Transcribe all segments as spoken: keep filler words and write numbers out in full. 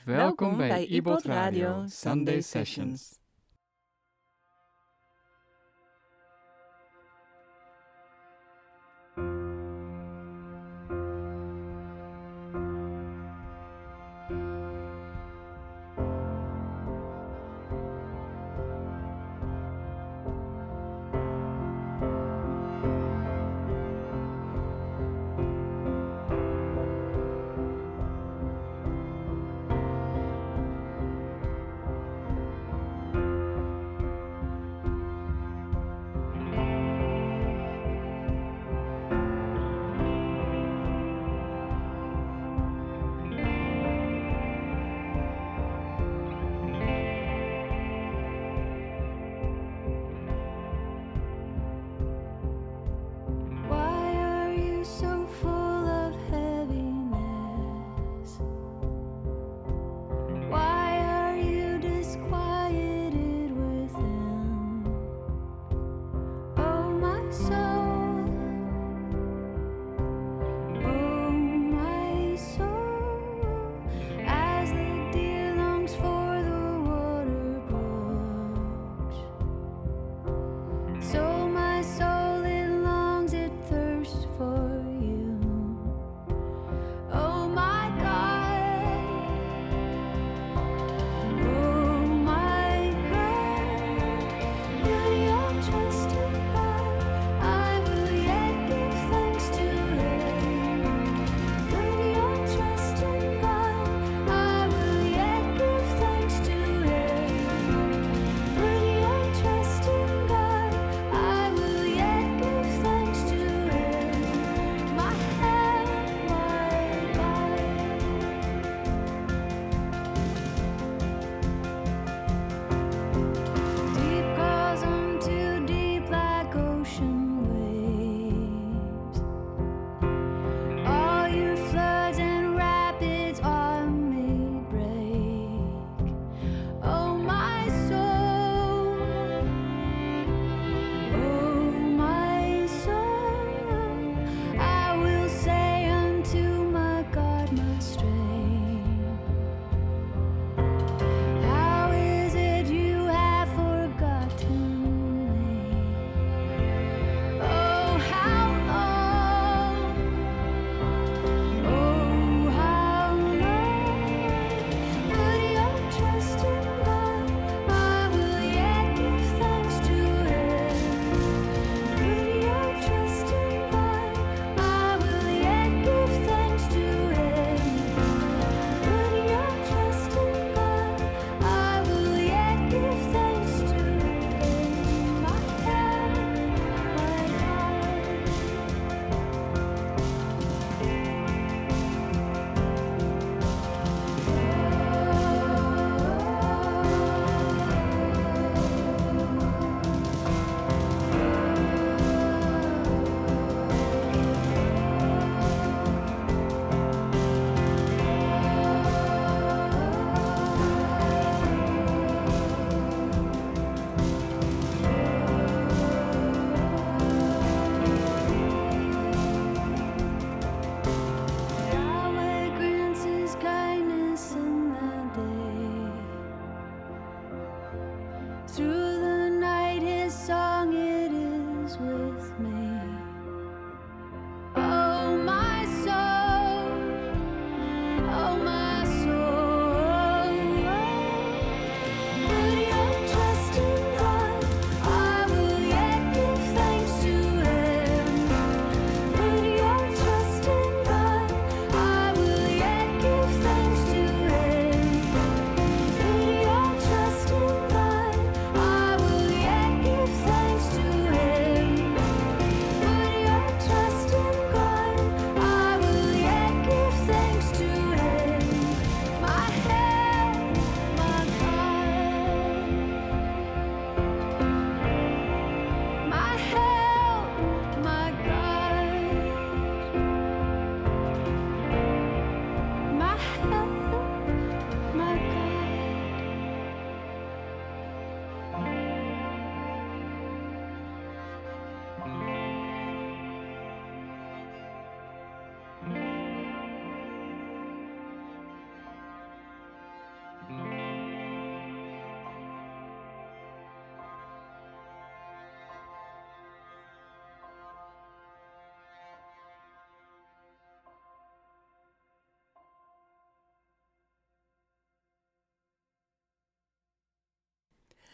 Welkom bij iPod Radio Sunday Sessions. So my soul, it longs, it thirsts for you.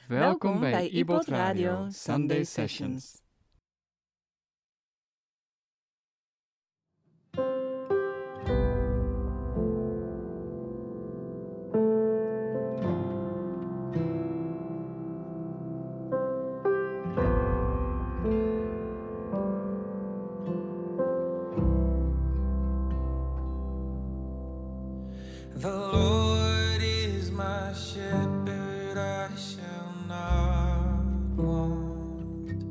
Welkom bij iBot Radio Sunday Sessions. The Lord is my shepherd, I shall not want.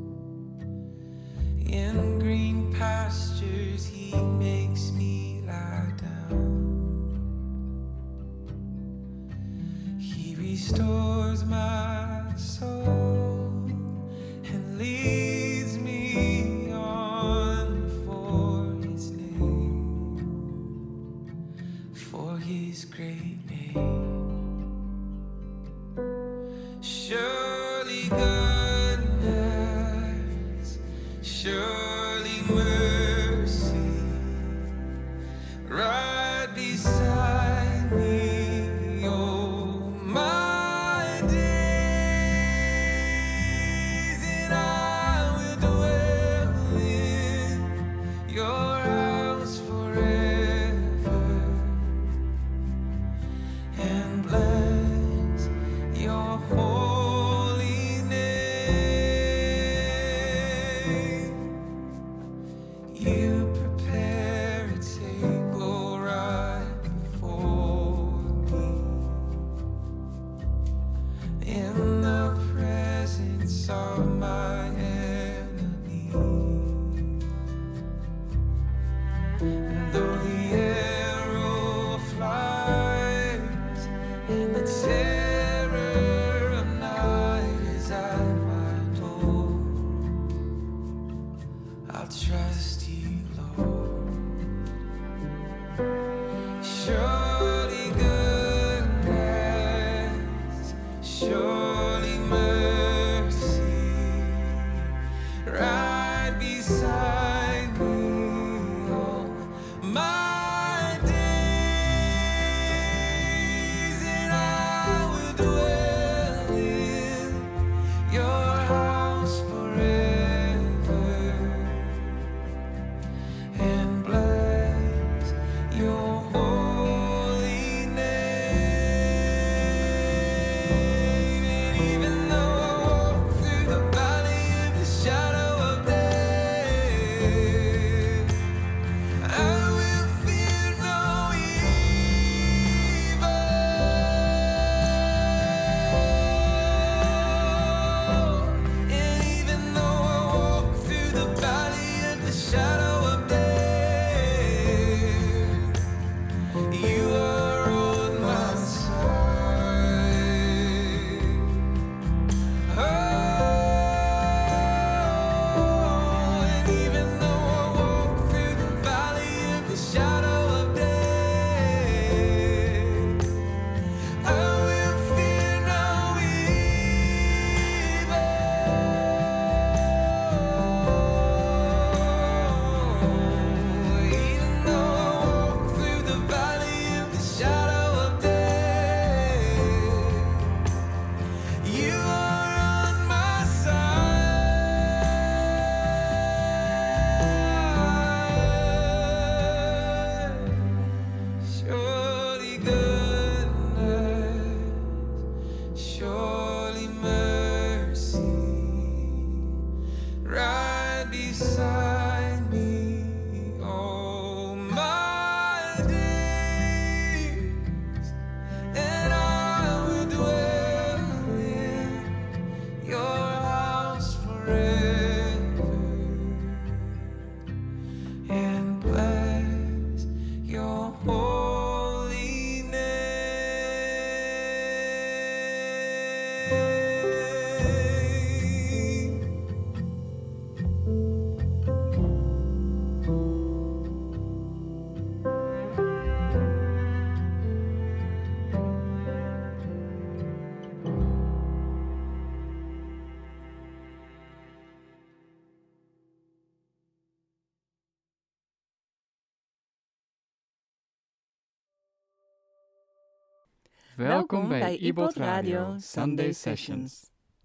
In green pastures he makes me lie down. He restores my soul and leads me on for his name, for his great name. Surely goodness, surely mercy, right beside me, oh my days, and I will dwell in your house forever, and bless your holy name. You prepare a table right before me in the presence of my enemies. And though the arrow flies and the terror of night is at my door, I'll trust you, Lord. Surely goodness, surely mercy, right beside me all my days, and I will dwell in your house forever, and bless your holy name. And even though I walk through the valley of the shadow of death, I will fear no evil. And even though I walk through the valley of the shadow of death, you are on my side. Oh, and even though I walk through the valley of the shadow of death, I will fear no evil. Even though I walk through the valley of the shadow of death, you are on my side. Surely goodness, surely mercy, right beside me all my days, and I will dwell in your house forever, and bless your holy name. Welkom bij iBot Radio Sunday Sessions.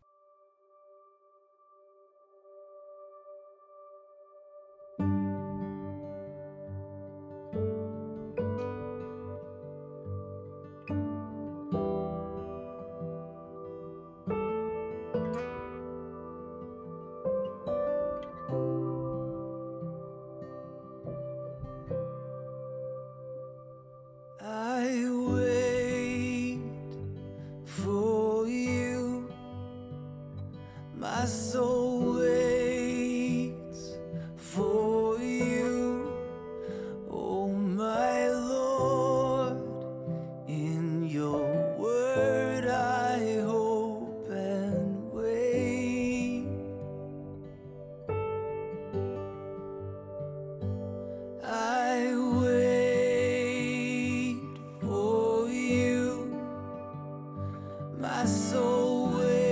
My soul waits for you, oh my Lord. In your word I hope and wait. I wait for you, my soul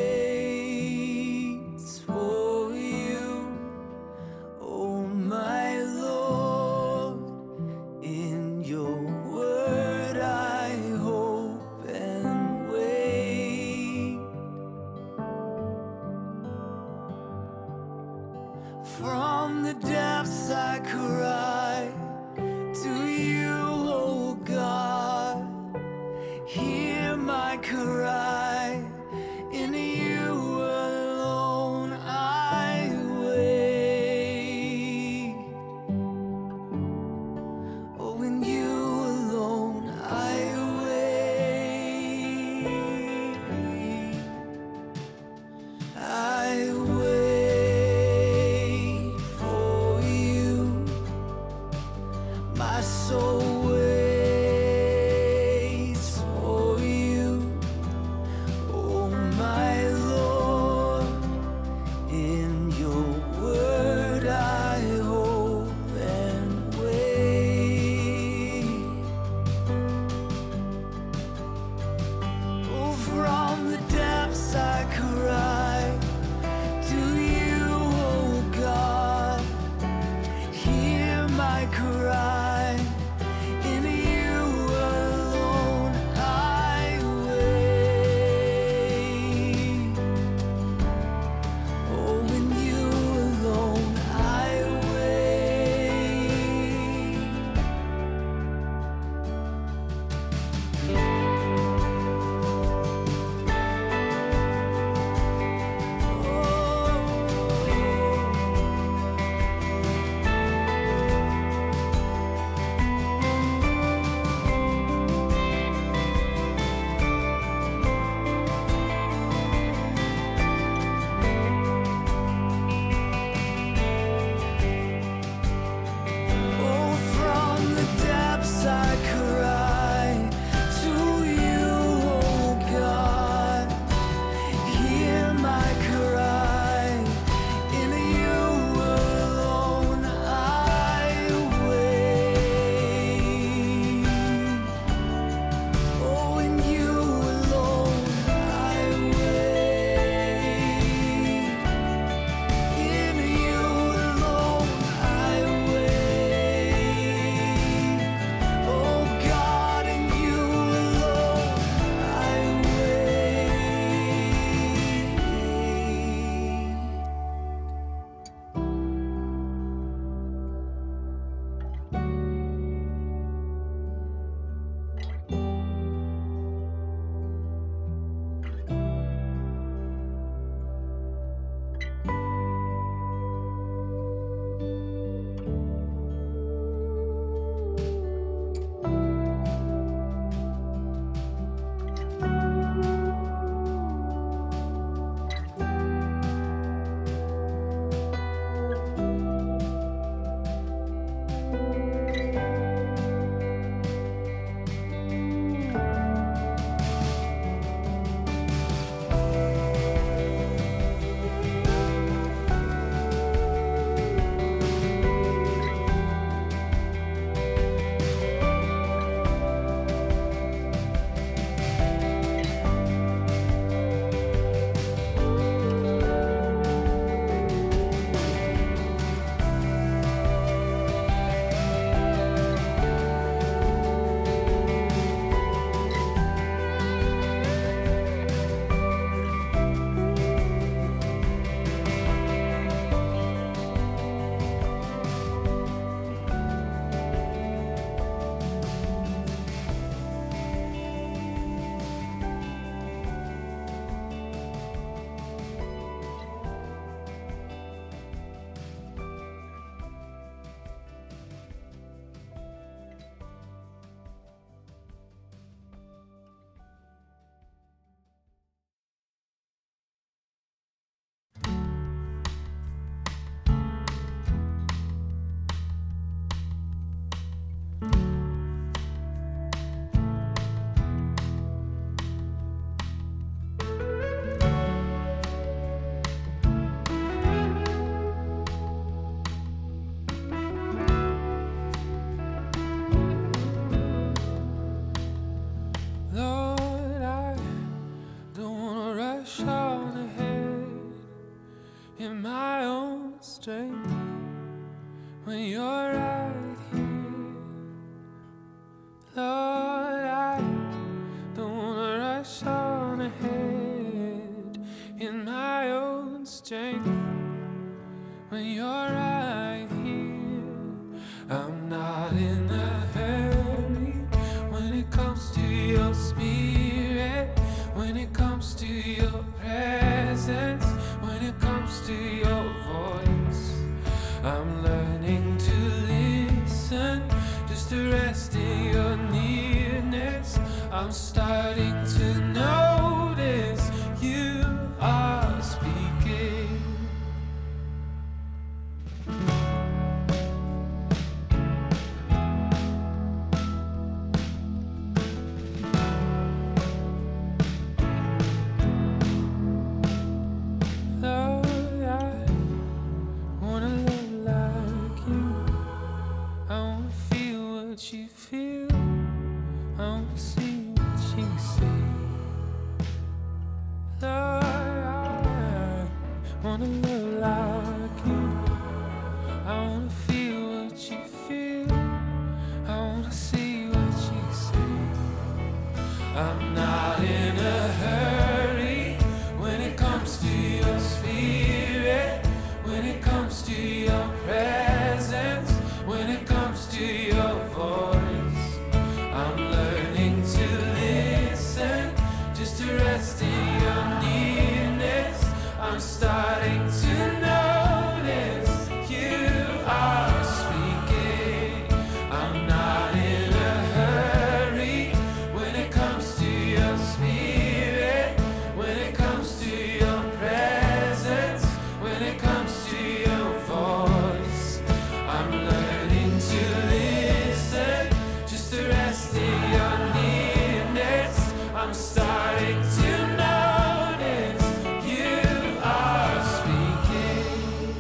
waits for you, oh my Lord. In your word I hope and wait. From the depths I cry to you, oh God. Hear my cry, in you alone I wait. Oh, in you alone I wait. I wait for you, in my own strength when you're right here. Lord, I don't wanna rush on ahead in my own strength when you're right here. I'm not in a hurry when it comes to your spirit, when it comes to your presence, when it comes to your voice. I'm learning to listen, just to rest in your nearness. I'm starting to notice you are speaking. Lord, I wanna look like you. I wanna feel what you feel. I wanna see what you see. Lord, I wanna look like you. I wanna feel what you feel. I wanna see what you see. I'm not in a hurry when it comes to your spirit, when it comes to your presence, when it comes to your voice. I'm learning to listen, just to rest in your nearness. I'm starting to notice you are speaking. I'm not in a hurry when it comes to your spirit, when it comes to your presence, when it comes to your voice. I'm learning to listen, just to rest in your nearness. I'm starting to notice you are speaking.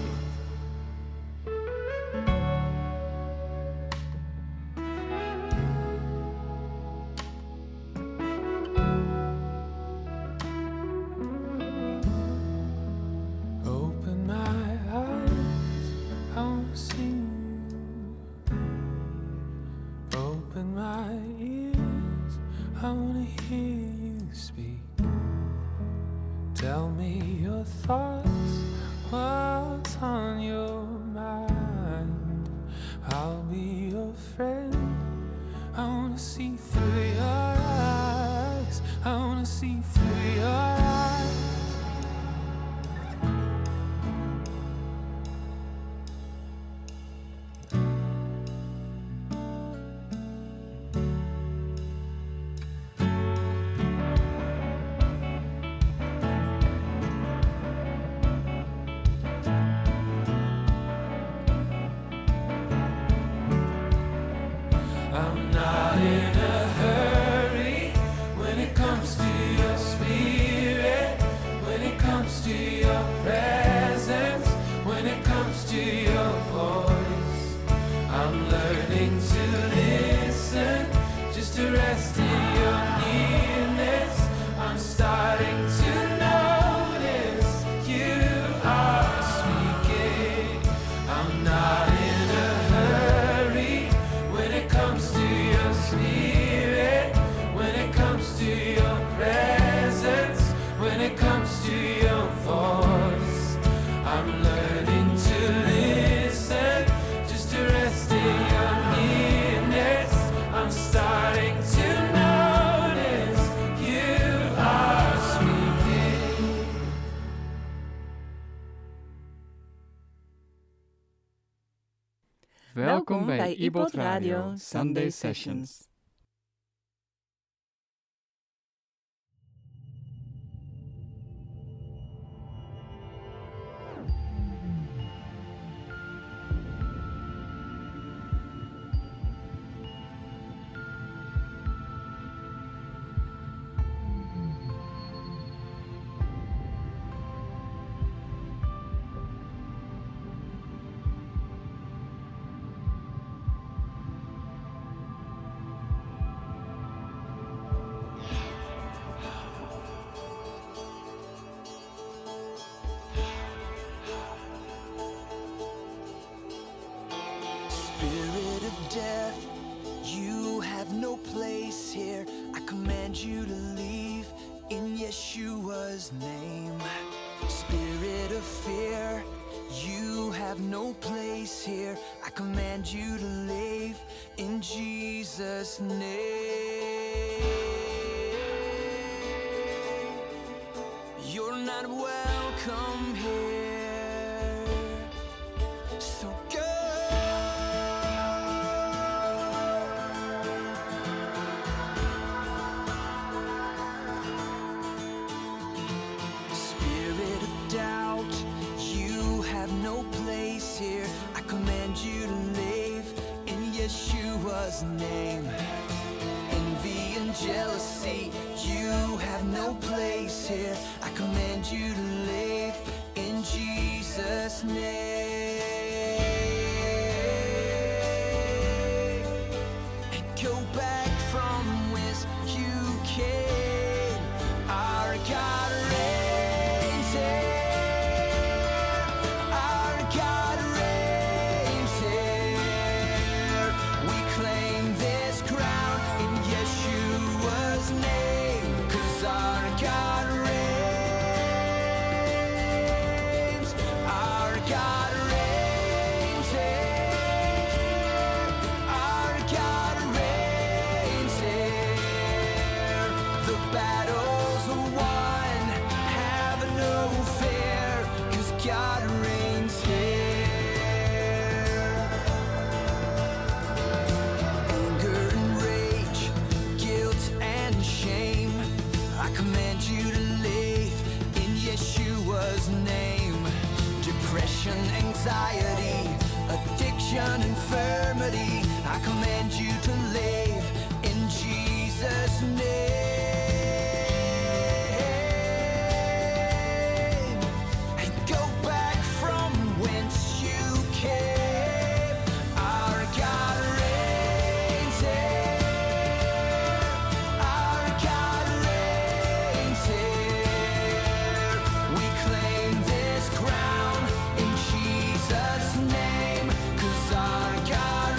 Open my eyes, I wanna see you. Open my ears, I wanna hear you speak. Tell me your thoughts, what's on your mind. I'll be your friend. I wanna see through your eyes. I wanna see through your eyes. I'm not in a hurry when it comes to your spirit, when it comes to your presence, when it comes to your voice. I'm learning to listen, just to rest in your nearness. I'm starting to notice you are speaking. I'm not in a hurry when it comes to your spirit, when it comes to your presence, when it comes to your voice. I'm learning to listen, just to rest in your nearness. I'm starting to notice you are speaking. Welkom bij iBot Radio Sunday Sessions. place here. I command you to leave in Yeshua's name. Spirit of fear, you have no place here. I command you to leave in Jesus' name. You're not welcome here, so go. Spirit of doubt, you have no place here. I command you to leave in Yeshua's name. Envy and jealousy, you have no place here. I command you to leave in Jesus' name. And go back from whence you came. Our God reigns here. Our God reigns here. We claim this crown in Yeshua's name, 'cause our God reigns. Our God reigns here. Our God reigns here. The battles are won, have no fear, 'cause God reigns here. Anger and rage, guilt and shame, I command you to leave in Yeshua's name. Depression, anxiety, addiction, infirmity, I command you to leave in Jesus' name. And go back from whence you came. Our God reigns here. Our God reigns here. We claim this crown in Jesus' name, 'cause our God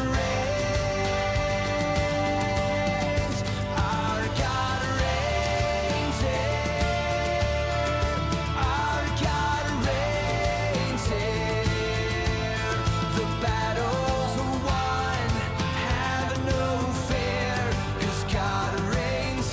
reigns. Our God reigns here. Our God reigns here. The battles are won, have no fear, 'cause God reigns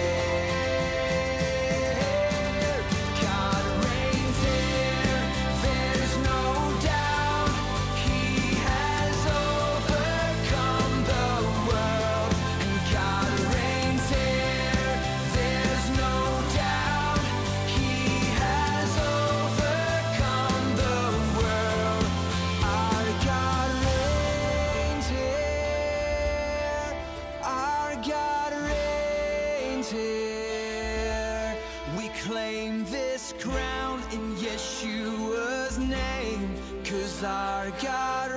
here. God reigns here. There's no doubt He has overcome the world. And God reigns here. There's no doubt He has overcome the world. Our God reigns here. Our God reigns here. We claim this crown in Yeshua's name, 'cause our God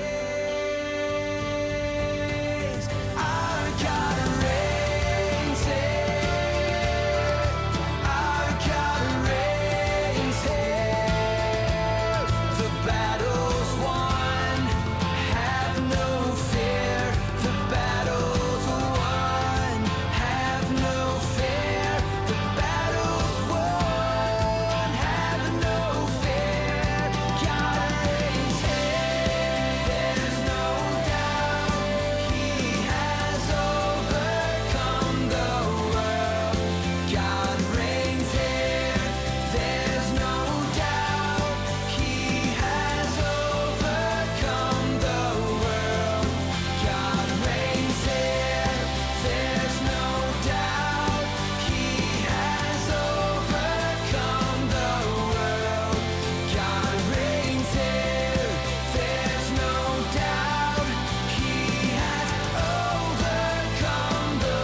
reigns. Our God reigns here. Our God reigns here. The battle's won, have no fear. The battle's won, have no fear. The battle's won, have no fear. God reigns here. There's no doubt He has overcome the world. God reigns here. There's no doubt He has overcome the world. God reigns here. There's no doubt He has overcome the world. God reigns here. There's no doubt He has overcome the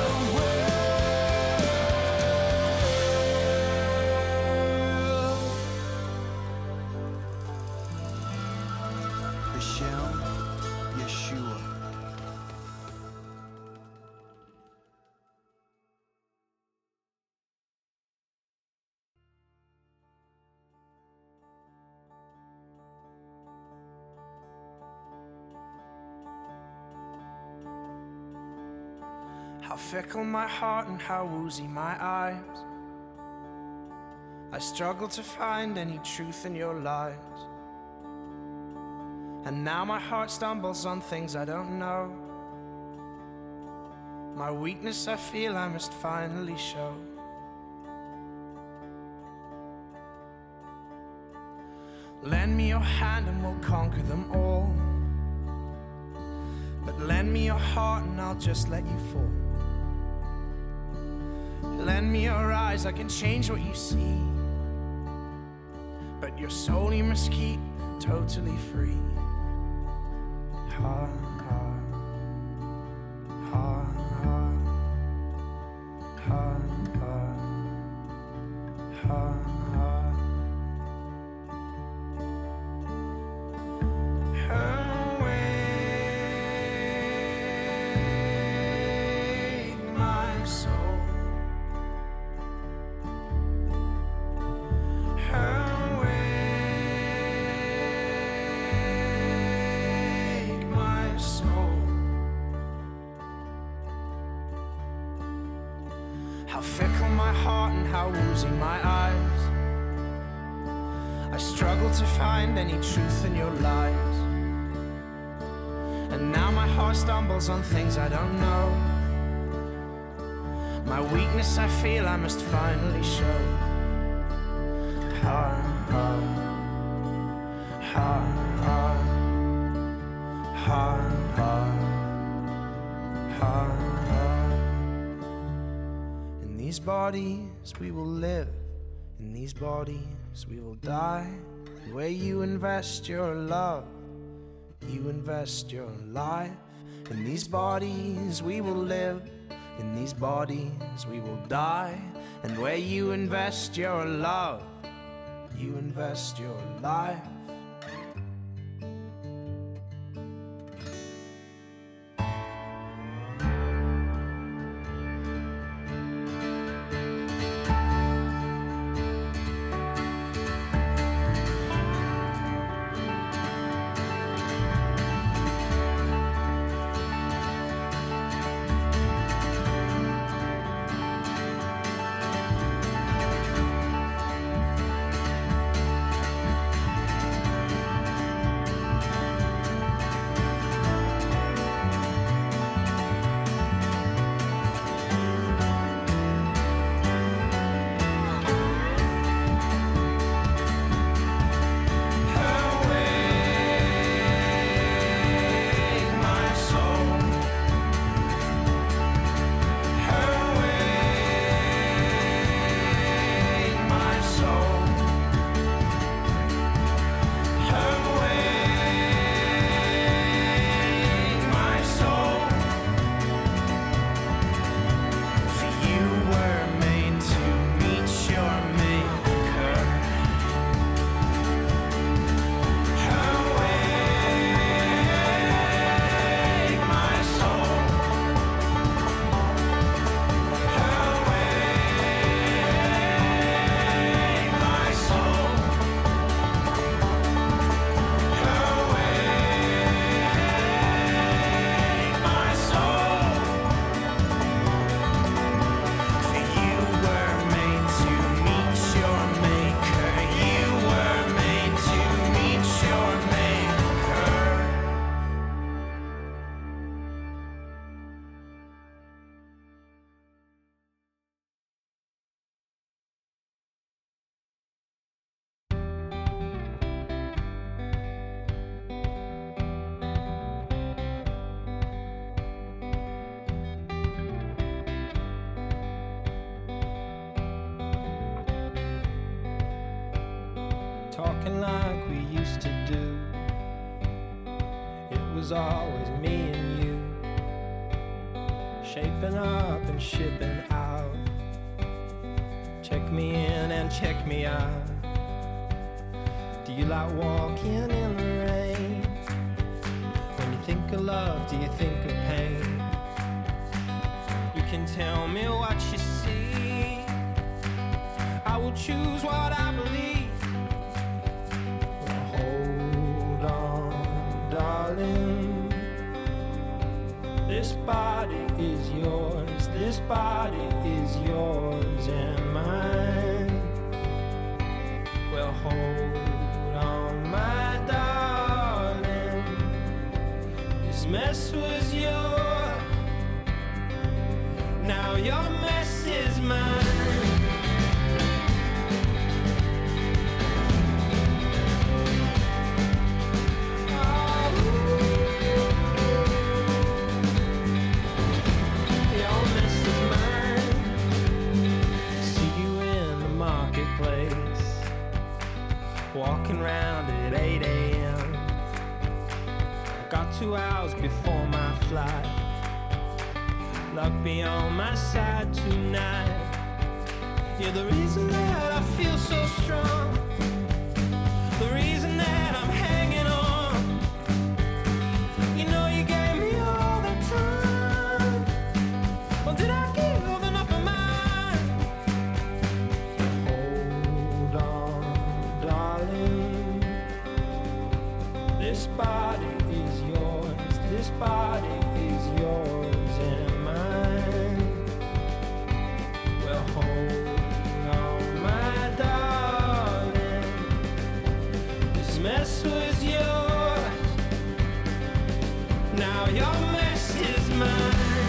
world. Hashem, Yeshua. How fickle my heart and how woozy my eyes. I struggle to find any truth in your lies. And now my heart stumbles on things I don't know. My weakness I feel I must finally show. Lend me your hand and we'll conquer them all. But lend me your heart and I'll just let you fall. Lend me your eyes, I can change what you see. But your soul you must keep totally free. Ha, ha, ha, ha, ha, ha, ha, ha. Awake my soul. Awake my soul. How fickle my heart and how woozy my eyes. I struggle to find any truth in your lies. And now my heart stumbles on things I don't know. My weakness I feel I must finally show. Ha, ha, ha, ha, ha, ha, ha, ha. In these bodies we will live. In these bodies we will die. Where you invest your love, you invest your life. In these bodies we will live. In these bodies we will die. And where you invest your love, you invest your life. Talking like we used to do. It was always me and you, shaping up and shipping out. Check me in and check me out. Do you like walking in the rain? When you think of love, do you think of pain? You can tell me what you see. I will choose what I believe. Hold on, darling. This body is yours. this body is yours and mine. Well, hold on, my darling. This mess was yours. Now your mess is mine. Walking round at eight a.m. Got two hours before my flight. Luck be on my side tonight. You're the reason that I feel so strong. The reason that I'm hanging on. You know you gave me all the time. Well, did I give enough of mine? Hold on, darling. This body is yours. This body is yours and mine. Well, hold on, my darling. This mess was yours. Now your mess is mine.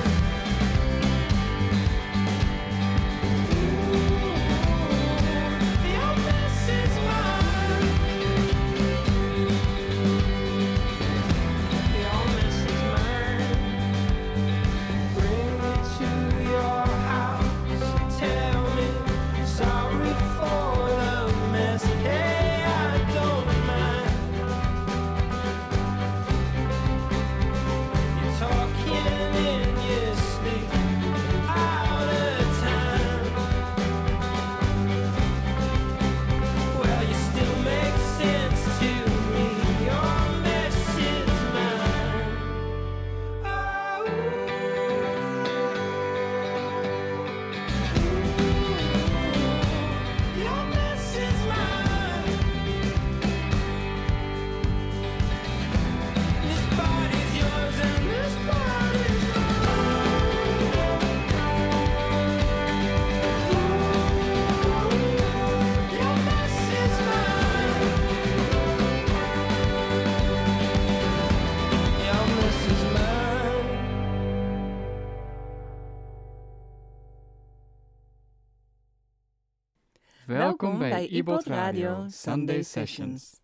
Welkom bij iBot Radio Sunday Sessions.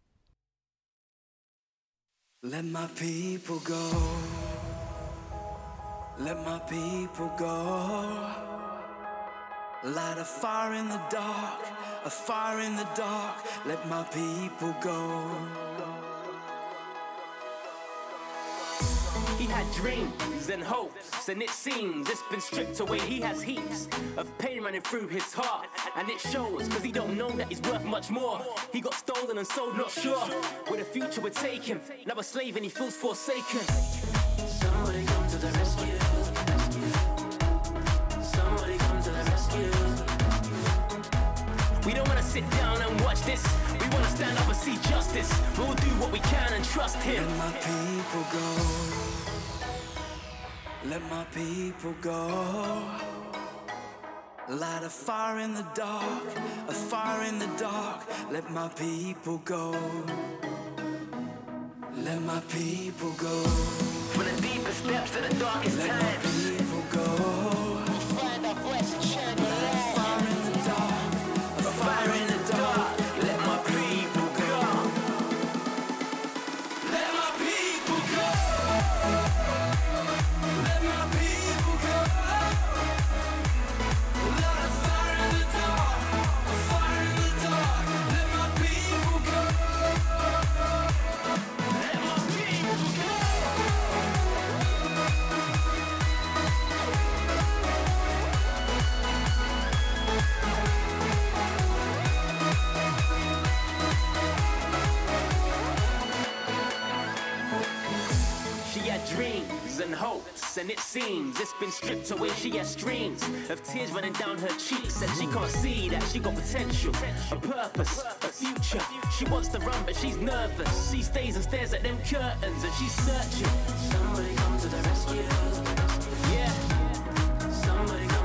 Let my people go. Let my people go. Light a fire in the dark, a fire in the dark. Let my people go. He had dreams and hopes, and it seems it's been stripped away. He has heaps of pain running through his heart, and it shows, cause he don't know that he's worth much more. He got stolen and sold, not sure where the future would take him. Now a slave and he feels forsaken. Somebody come to the rescue. Somebody come to the rescue. We don't wanna sit down and watch this. We wanna stand up and see justice. We'll do what we can and trust him. Let my people go. Let my people go. Light a fire in the dark, a fire in the dark. Let my people go. Let my people go. From the deepest depths to the darkest Let times. my people go. Find our voice and share the Light a fire in the dark, a fire in the dark. Let my people go. Let my people go. Let my people go. Light a fire in the dark, a fire in the dark. Let my people go. Let my people go. She had dreams and hopes, and it seems it's been stripped away. She has streams of tears running down her cheeks, and she can't see that she got potential, a purpose, a future. She wants to run, but she's nervous. She stays and stares at them curtains, and she's searching. Somebody come to the rescue. Yeah, Somebody come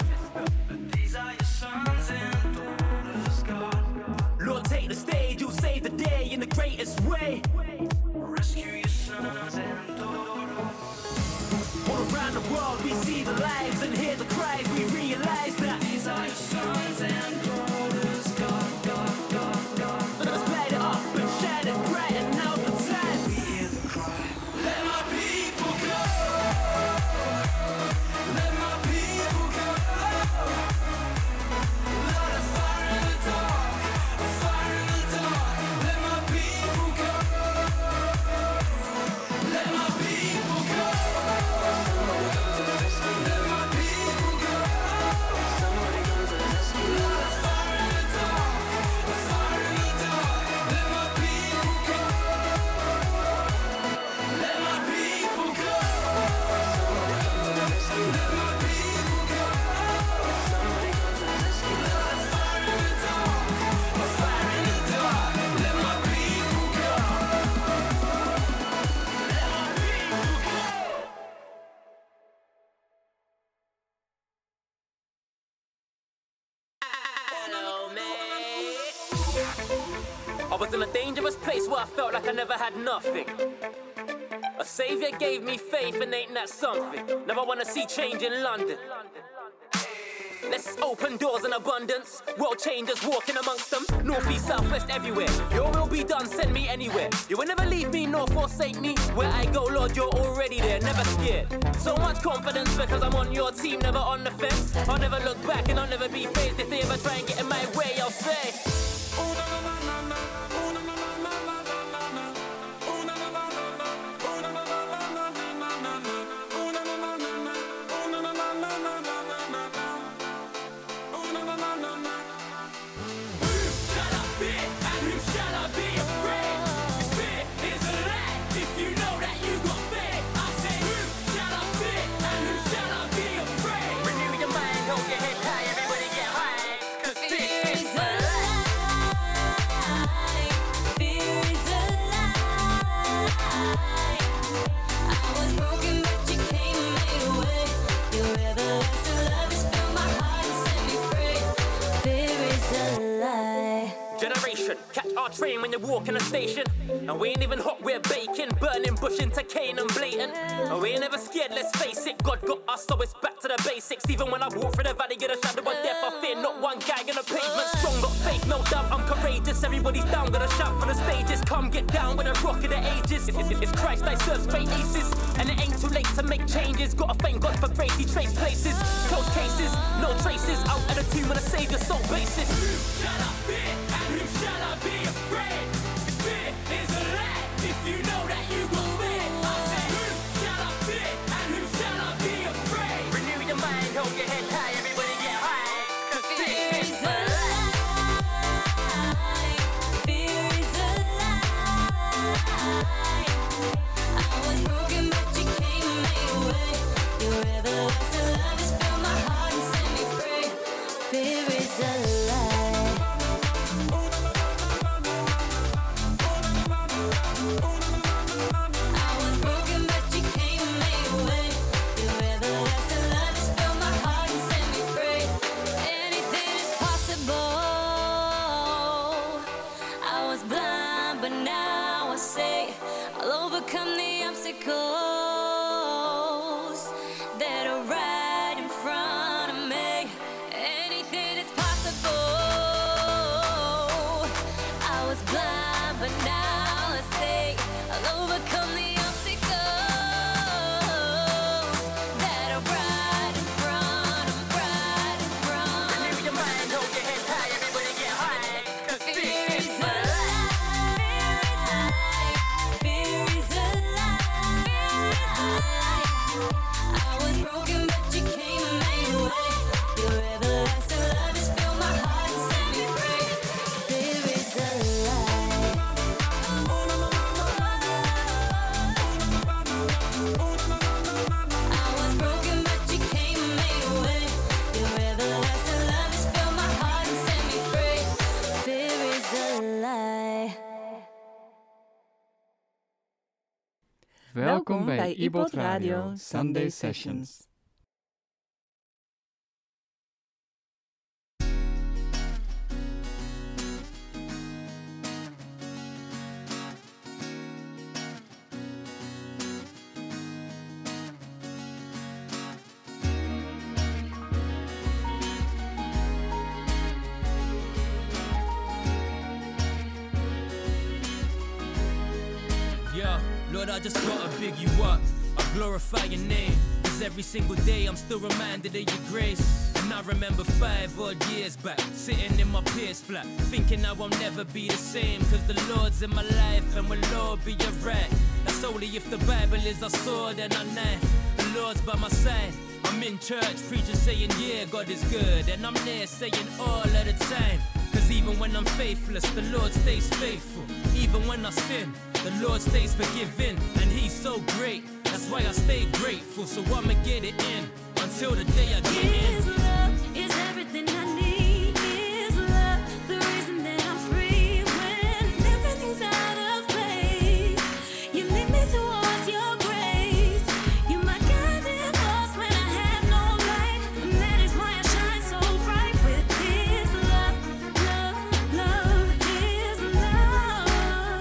But these are your sons and daughters, God. Lord, take the stage, you'll save the day in the greatest way. Rescue your sons and daughters. All around the world we see the lives and hear the cries. We realize that These are your sons and daughters, God, God, God, God. let's light it up and shine it bright and now the time. We hear the cry. Let my people go. Let my people go. Light a fire in the dark, a fire in the dark. Let my people go. Let my people go. Let my people go. Somebody comes to rescue. Light a fire in the dark, a fire in the dark. Let my people go. Let my people go. Let my people go. Somebody comes to rescue. Light a fire in the dark, a fire in the dark. Let my people go. Let my people go. Hello, mate. I was in a dangerous place where I felt like I never had nothing. A savior gave me faith, and ain't that something? Now I wanna see change in London. Let's open doors in abundance. World changers walking amongst them. North, east, south, west, everywhere. Your will be done, send me anywhere. You will never leave me nor forsake me. Where I go, Lord, you're already there, never scared. So much confidence because I'm on your team, never on the fence. I'll never look back and I'll never be phased. If they ever try and get in my way, I'll say, Shall I fear and who shall I be afraid? Fear is a lie if you know that you got fear. I say who shall I fear and who shall I be afraid? renew your mind, hold your head high, everybody get high. 'Cause fear is a generation, catch our train when you walk in a station. And we ain't even hot, we're baking, burning bush into cane and blatant. And we ain't never scared, let's face it. God got us, so it's back to the basics. Even when I walk through the valley in a shadow of death, I fear not one guy in the pavement. Strong, got faith, no doubt, I'm courageous. Everybody's down, gonna shout from the stages. Come get down with a rock of the ages. It's, it's, it's Christ, I serve straight aces. And it ain't too late to make changes. Gotta thank God for grace, he traced places. Close cases, no traces. Out of the tomb on a savior soul basis. Shall I fear and who shall I be afraid? Fear is a lie if you know that you got fear. I say who shall I fear and who shall I be afraid? Renew your mind, hold your head high, everybody get high. 'Cause fear is a overcome the obstacles that are right in front of me. Anything is possible. I was blind, but now I see. I'll overcome the obstacles that are right in front of, right in front. renew your mind, hold your head high, everybody get high. 'Cause fear is a Welkom bij iBot Radio Sunday Sessions. Lord, I just gotta big you up, I glorify your name. Cause every single day I'm still reminded of your grace. And I remember five odd years back, sitting in my Pierce flat, thinking I won't never be the same. Cause the Lord's in my life and will Lord be your right. That's only if the Bible is our sword and our knife. The Lord's by my side, I'm in church, preaching saying yeah, God is good. And I'm there saying all of the time. Cause even when I'm faithless, the Lord stays faithful. Even when I sin, the Lord stays forgiving. And He's so great, that's why I stay grateful. So I'ma get it in, until the day I get in. His love is everything I need. His love, the reason that I'm free. When everything's out of place, you lead me towards your grace. You my guiding force when I have no light. And that is why I shine so bright with His love, love, love, His love.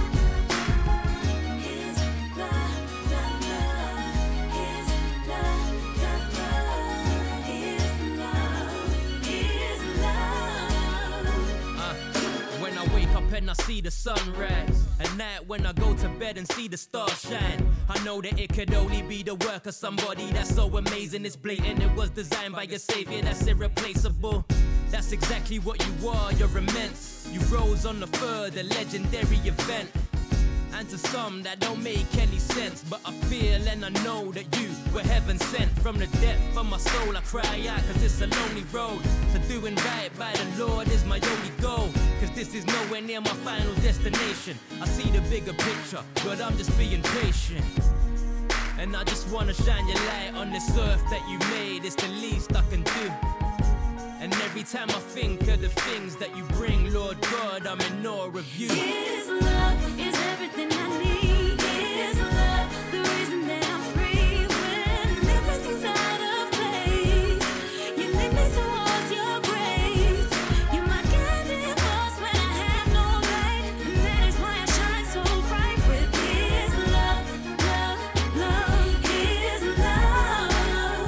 His love, love, love, His love, love, love, His love, His love. Uh, when I wake up and I see the sunrise, at night when I go to bed and see the stars shine, I know that it could only be the work of somebody that's so amazing, it's blatant. It was designed by your savior that's irreplaceable. That's exactly what you are, you're immense. You rose on the third, a legendary event. And to some that don't make any sense, but I feel and I know that you were heaven sent. From the depth of my soul I cry out, cause it's a lonely road. So doing right by the Lord is my only goal. Cause this is nowhere near my final destination. I see the bigger picture, but I'm just being patient. And I just wanna shine your light on this earth that you made. It's the least I can do. And every time I think of the things that you bring, Lord God, I'm in awe of you. His love is everything I need. His love, the reason that I'm free. When everything's out of place, you lead me towards your grace. You're my guiding force when I have no light. And that is why I shine so bright with His love, love, love, His love.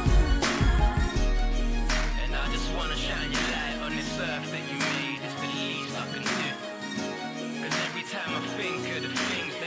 And I just wanna shine your light on this earth that you made. It's the least I can do. Cause every time I think of the things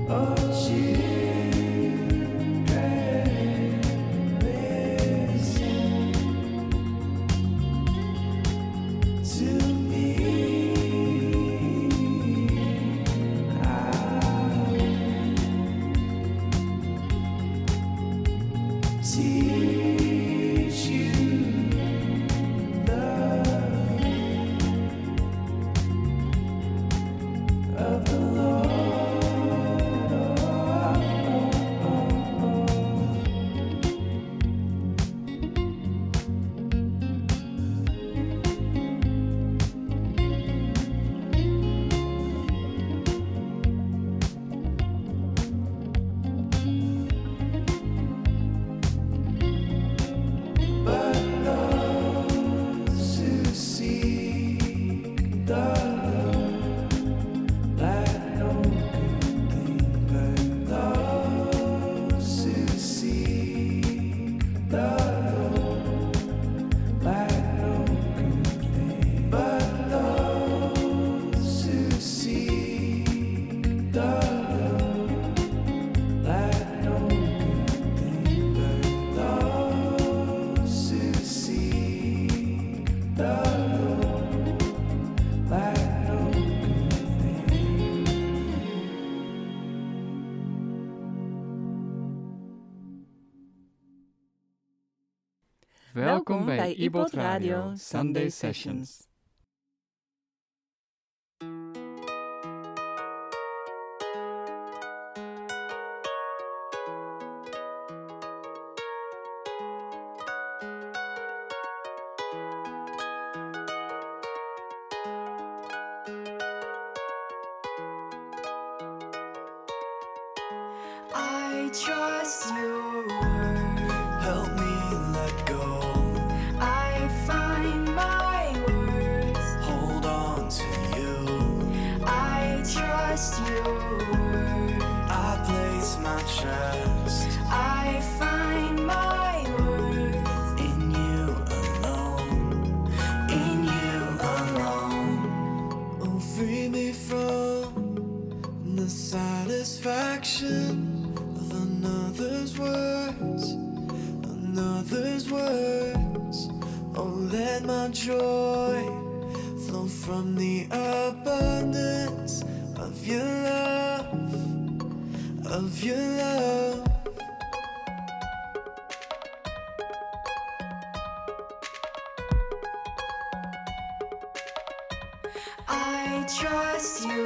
Welkom bij iBot Radio Sunday Sessions. I trust your word. Help me let go. I find my worth. Hold on to you. I trust your word. I place my trust. I find my worth in you alone. In you alone. Oh, free me from the satisfaction of another's words, another's words. Oh, let my joy flow from the abundance of your love, of your love. I trust you.